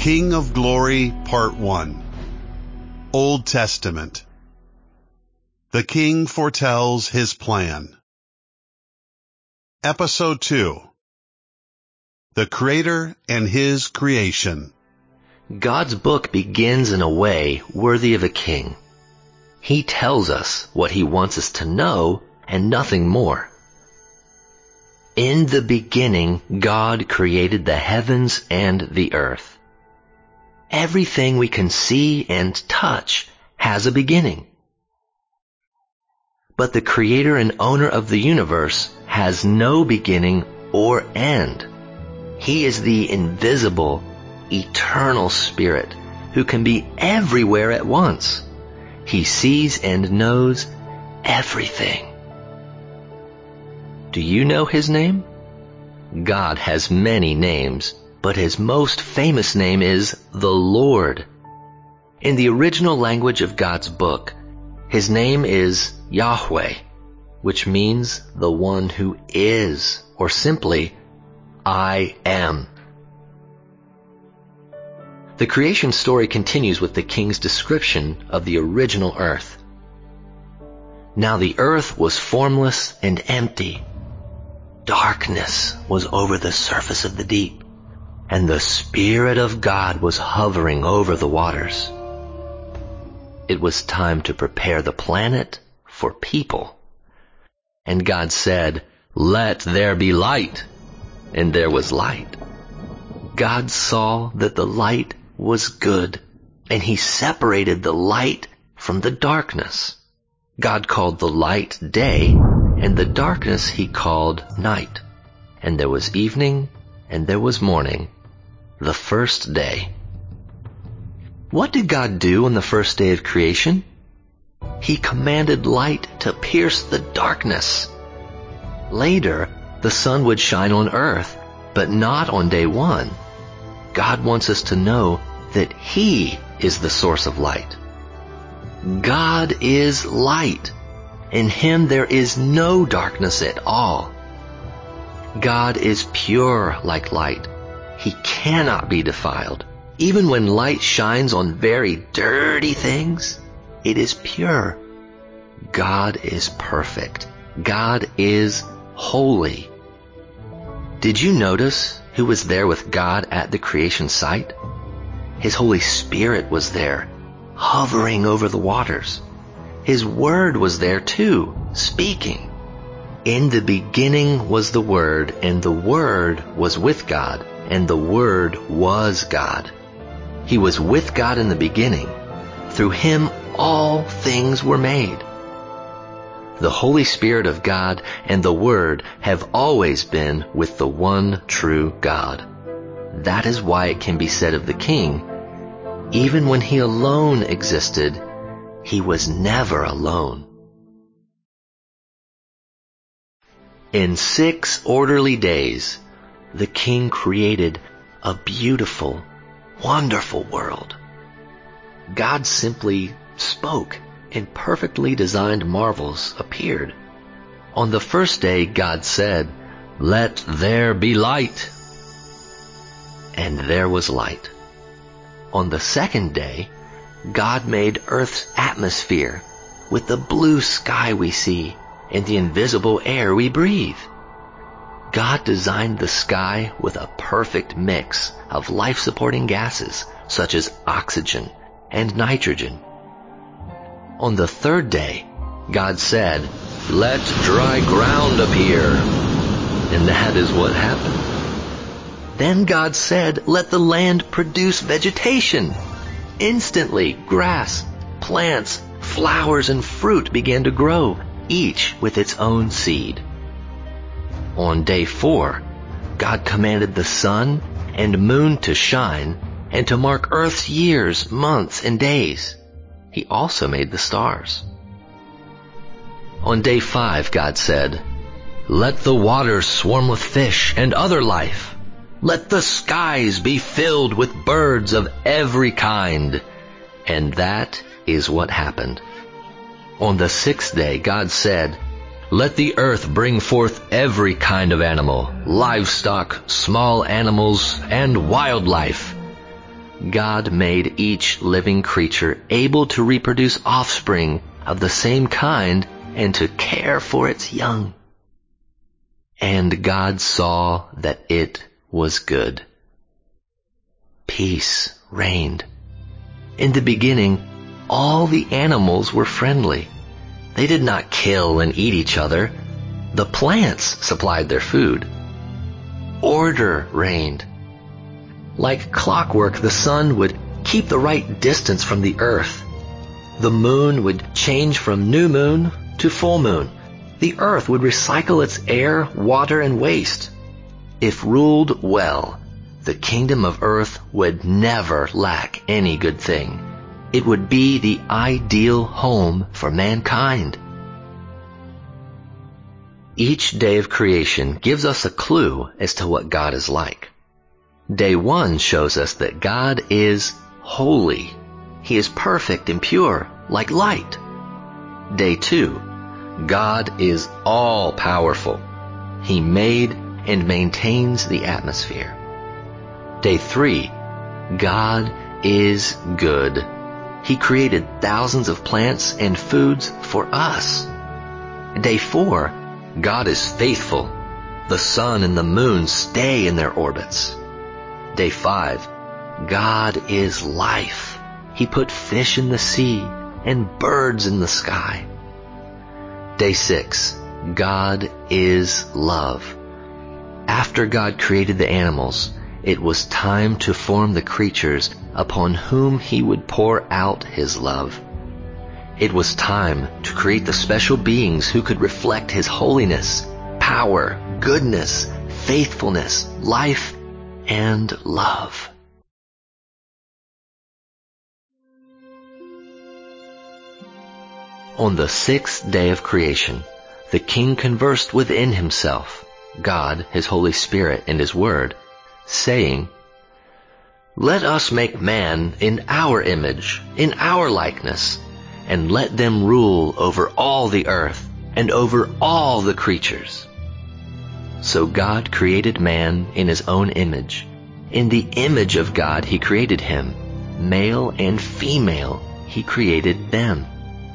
King of Glory, Part 1. Old Testament. The King foretells his plan. Episode 2. The Creator and His Creation. God's book begins in a way worthy of a king. He tells us what he wants us to know and nothing more. In the beginning, God created the heavens and the earth. Everything we can see and touch has a beginning. But the creator and owner of the universe has no beginning or end. He is the invisible, eternal spirit who can be everywhere at once. He sees and knows everything. Do you know his name? God has many names, but his most famous name is the Lord. In the original language of God's book, his name is Yahweh, which means the one who is, or simply, I am. The creation story continues with the king's description of the original earth. Now the earth was formless and empty. Darkness was over the surface of the deep, and the Spirit of God was hovering over the waters. It was time to prepare the planet for people. And God said, "Let there be light." And there was light. God saw that the light was good, and he separated the light from the darkness. God called the light day, and the darkness he called night. And there was evening, and there was morning, the first day. What did God do on the first day of creation? He commanded light to pierce the darkness. Later, the sun would shine on earth, but not on day one. God wants us to know that he is the source of light. God is light. In him there is no darkness at all. God is pure like light. He cannot be defiled. Even when light shines on very dirty things, it is pure. God is perfect. God is holy. Did you notice who was there with God at the creation site? His Holy Spirit was there, hovering over the waters. His Word was there too, speaking. In the beginning was the Word, and the Word was with God, and the Word was God. He was with God in the beginning. Through him all things were made. The Holy Spirit of God and the Word have always been with the one true God. That is why it can be said of the King, even when he alone existed, he was never alone. In 6 orderly days, the King created a beautiful, wonderful world. God simply spoke, and perfectly designed marvels appeared. On the first day, God said, "Let there be light." And there was light. On the second day, God made Earth's atmosphere with the blue sky we see and the invisible air we breathe. God designed the sky with a perfect mix of life-supporting gases such as oxygen and nitrogen. On the third day, God said, "Let dry ground appear." And that is what happened. Then God said, "Let the land produce vegetation." Instantly, grass, plants, flowers, and fruit began to grow, each with its own seed. On day 4, God commanded the sun and moon to shine and to mark Earth's years, months, and days. He also made the stars. On day 5, God said, "Let the waters swarm with fish and other life. Let the skies be filled with birds of every kind." And that is what happened. On the 6th day, God said, "Let the earth bring forth every kind of animal, livestock, small animals, and wildlife." God made each living creature able to reproduce offspring of the same kind and to care for its young. And God saw that it was good. Peace reigned. In the beginning, all the animals were friendly. They did not kill and eat each other. The plants supplied their food. Order reigned. Like clockwork, the sun would keep the right distance from the earth. The moon would change from new moon to full moon. The earth would recycle its air, water, and waste. If ruled well, the kingdom of earth would never lack any good thing. It would be the ideal home for mankind. Each day of creation gives us a clue as to what God is like. Day 1 shows us that God is holy. He is perfect and pure, like light. Day 2, God is all-powerful. He made and maintains the atmosphere. Day 3, God is good. He created thousands of plants and foods for us. Day 4, God is faithful. The sun and the moon stay in their orbits. Day 5, God is life. He put fish in the sea and birds in the sky. Day 6, God is love. After God created the animals, it was time to form the creatures upon whom He would pour out His love. It was time to create the special beings who could reflect His holiness, power, goodness, faithfulness, life, and love. On the 6th day of creation, the King conversed within himself, God, His Holy Spirit, and His Word, saying, "Let us make man in our image, in our likeness, and let them rule over all the earth and over all the creatures." So God created man in His own image. In the image of God He created him. Male and female He created them.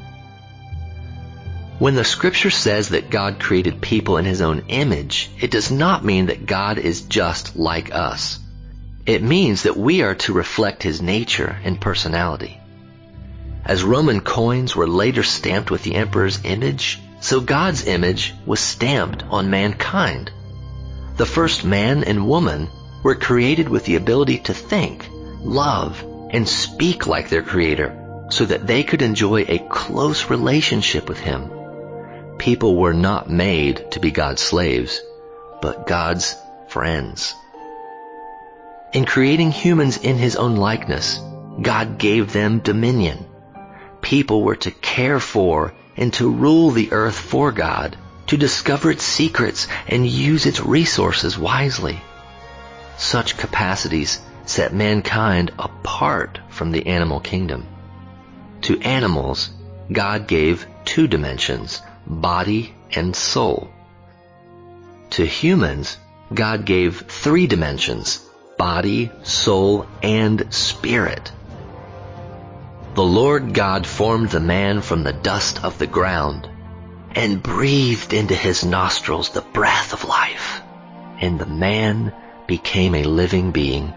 When the scripture says that God created people in His own image, it does not mean that God is just like us. It means that we are to reflect His nature and personality. As Roman coins were later stamped with the emperor's image, so God's image was stamped on mankind. The first man and woman were created with the ability to think, love, and speak like their Creator, so that they could enjoy a close relationship with Him. People were not made to be God's slaves, but God's friends. In creating humans in His own likeness, God gave them dominion. People were to care for and to rule the earth for God, to discover its secrets and use its resources wisely. Such capacities set mankind apart from the animal kingdom. To animals, God gave 2 dimensions, body and soul. To humans, God gave 3 dimensions, body, soul, and spirit. The Lord God formed the man from the dust of the ground and breathed into his nostrils the breath of life, and the man became a living being.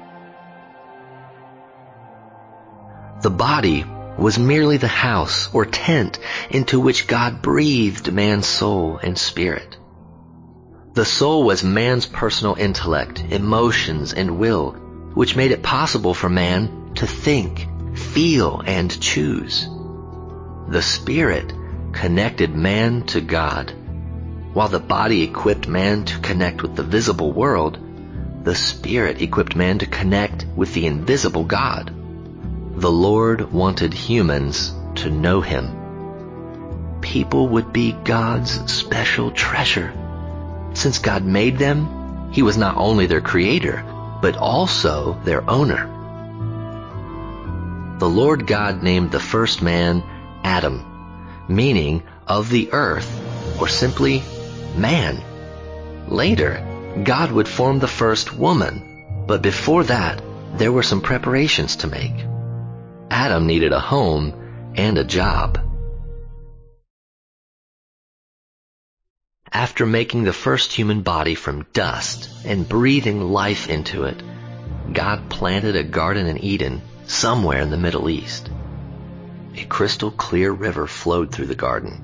The body was merely the house or tent into which God breathed man's soul and spirit. The soul was man's personal intellect, emotions, and will, which made it possible for man to think, feel, and choose. The spirit connected man to God. While the body equipped man to connect with the visible world, the spirit equipped man to connect with the invisible God. The Lord wanted humans to know Him. People would be God's special treasure. Since God made them, He was not only their creator, but also their owner. The Lord God named the first man Adam, meaning of the earth, or simply man. Later, God would form the first woman, but before that, there were some preparations to make. Adam needed a home and a job. After making the first human body from dust and breathing life into it, God planted a garden in Eden somewhere in the Middle East. A crystal clear river flowed through the garden.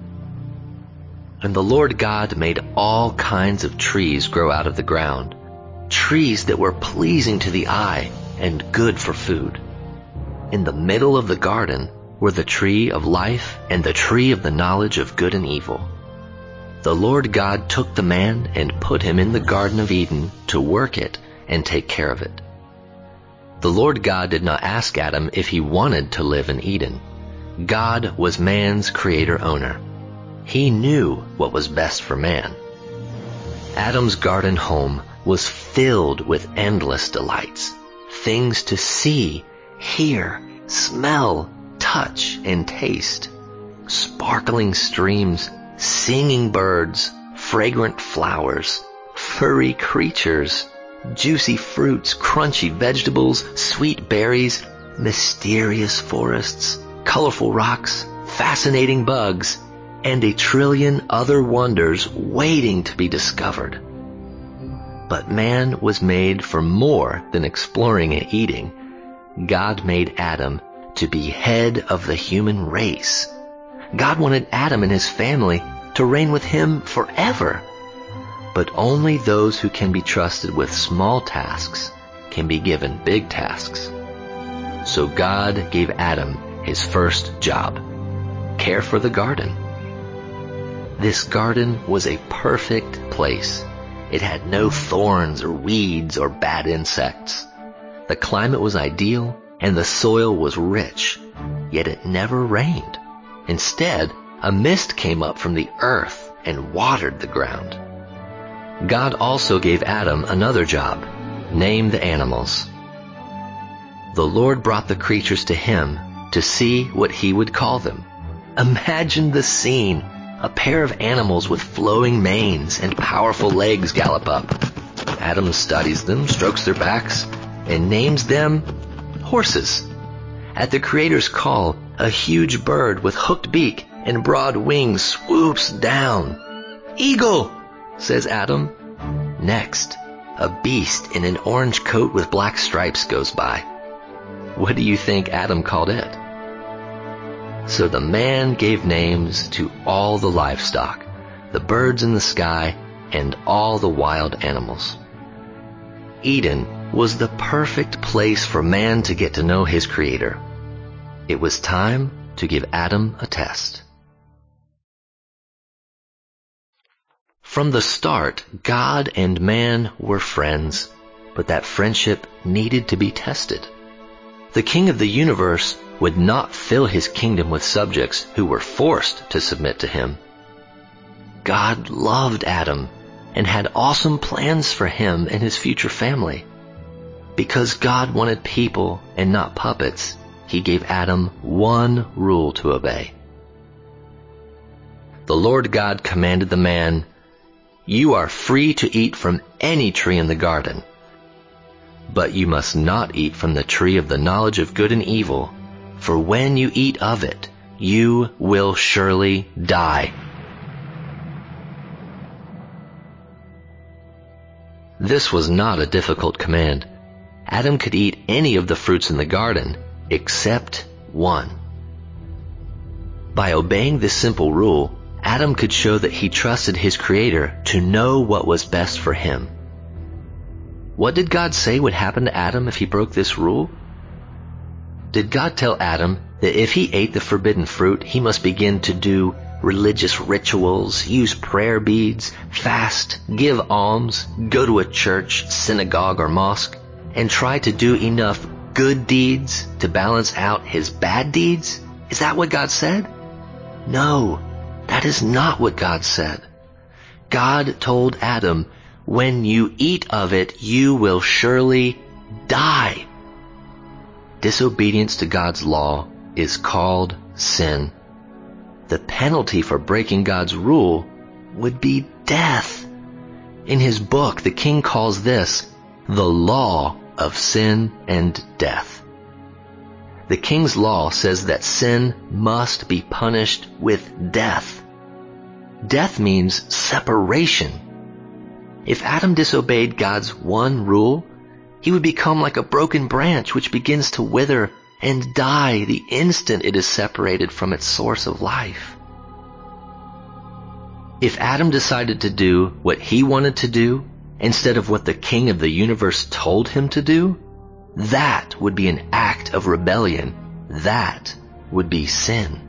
And the Lord God made all kinds of trees grow out of the ground, trees that were pleasing to the eye and good for food. In the middle of the garden were the tree of life and the tree of the knowledge of good and evil. The Lord God took the man and put him in the Garden of Eden to work it and take care of it. The Lord God did not ask Adam if he wanted to live in Eden. God was man's creator-owner. He knew what was best for man. Adam's garden home was filled with endless delights, things to see, hear, smell, touch, and taste. Sparkling streams, singing birds, fragrant flowers, furry creatures, juicy fruits, crunchy vegetables, sweet berries, mysterious forests, colorful rocks, fascinating bugs, and a trillion other wonders waiting to be discovered. But man was made for more than exploring and eating. God made Adam to be head of the human race. God wanted Adam and his family to reign with him forever. But only those who can be trusted with small tasks can be given big tasks. So God gave Adam his first job: care for the garden. This garden was a perfect place. It had no thorns or weeds or bad insects. The climate was ideal and the soil was rich, yet it never rained. Instead, a mist came up from the earth and watered the ground. God also gave Adam another job: name the animals. The Lord brought the creatures to him to see what he would call them. Imagine the scene. A pair of animals with flowing manes and powerful legs gallop up. Adam studies them, strokes their backs, and names them horses. At the Creator's call, a huge bird with hooked beak and broad wings swoops down. "Eagle," says Adam. Next, a beast in an orange coat with black stripes goes by. What do you think Adam called it? So the man gave names to all the livestock, the birds in the sky, and all the wild animals. Eden was the perfect place for man to get to know his Creator. It was time to give Adam a test. From the start, God and man were friends, but that friendship needed to be tested. The King of the universe would not fill his kingdom with subjects who were forced to submit to him. God loved Adam and had awesome plans for him and his future family. Because God wanted people and not puppets, he gave Adam one rule to obey. The Lord God commanded the man, "You are free to eat from any tree in the garden, but you must not eat from the tree of the knowledge of good and evil, for when you eat of it, you will surely die." This was not a difficult command. Adam could eat any of the fruits in the garden except one. By obeying this simple rule, Adam could show that he trusted his Creator to know what was best for him. What did God say would happen to Adam if he broke this rule? Did God tell Adam that if he ate the forbidden fruit, he must begin to do religious rituals, use prayer beads, fast, give alms, go to a church, synagogue, or mosque, and try to do enough good deeds to balance out his bad deeds? Is that what God said? No, that is not what God said. God told Adam, "When you eat of it, you will surely die." Disobedience to God's law is called sin. The penalty for breaking God's rule would be death. In his book, the king calls this the law of sin and death. The king's law says that sin must be punished with death. Death means separation. If Adam disobeyed God's one rule, he would become like a broken branch which begins to wither and die the instant it is separated from its source of life. If Adam decided to do what he wanted to do instead of what the king of the universe told him to do, that would be an act of rebellion. That would be sin.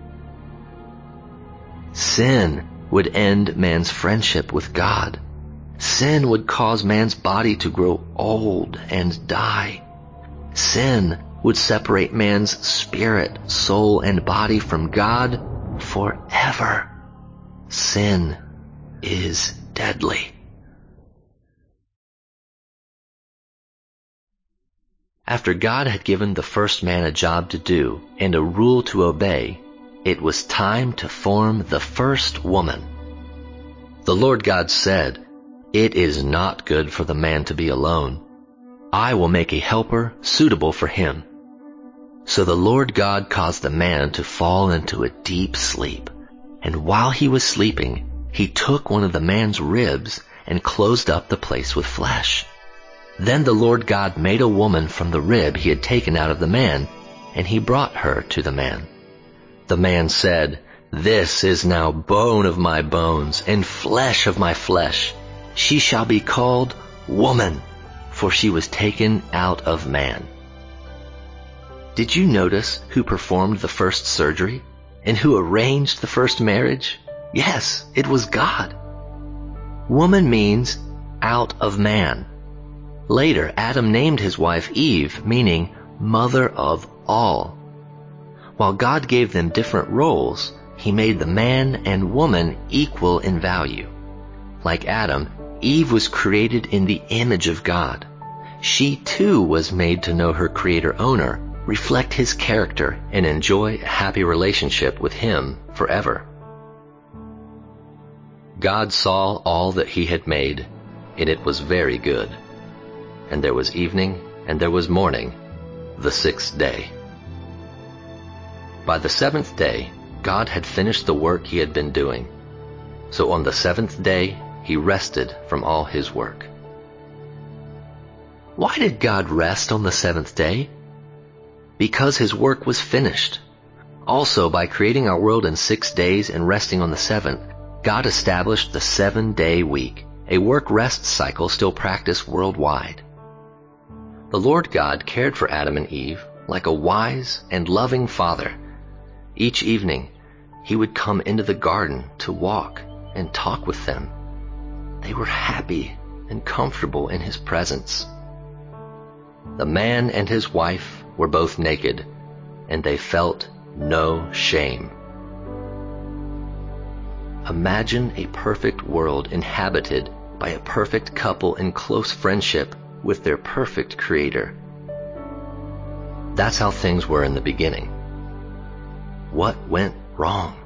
Sin would end man's friendship with God. Sin would cause man's body to grow old and die. Sin would separate man's spirit, soul, and body from God forever. Sin is deadly. After God had given the first man a job to do and a rule to obey, it was time to form the first woman. The Lord God said, "It is not good for the man to be alone. I will make a helper suitable for him." So the Lord God caused the man to fall into a deep sleep. And while he was sleeping, he took one of the man's ribs and closed up the place with flesh. Then the Lord God made a woman from the rib he had taken out of the man, and he brought her to the man. The man said, "This is now bone of my bones and flesh of my flesh. She shall be called woman, for she was taken out of man." Did you notice who performed the first surgery and who arranged the first marriage? Yes, it was God. Woman means out of man. Later, Adam named his wife Eve, meaning mother of all. While God gave them different roles, he made the man and woman equal in value. Like Adam, Eve was created in the image of God. She too was made to know her creator owner, reflect his character, and enjoy a happy relationship with him forever. God saw all that he had made, and it was very good. And there was evening, and there was morning, the sixth day. By the seventh day, God had finished the work he had been doing. So on the seventh day, he rested from all his work. Why did God rest on the seventh day? Because his work was finished. Also, by creating our world in 6 days and resting on the seventh, God established the 7-day week, a work-rest cycle still practiced worldwide. The Lord God cared for Adam and Eve like a wise and loving father. Each evening, he would come into the garden to walk and talk with them. They were happy and comfortable in his presence. The man and his wife were both naked, and they felt no shame. Imagine a perfect world inhabited by a perfect couple in close friendship with their perfect creator. That's how things were in the beginning. What went wrong?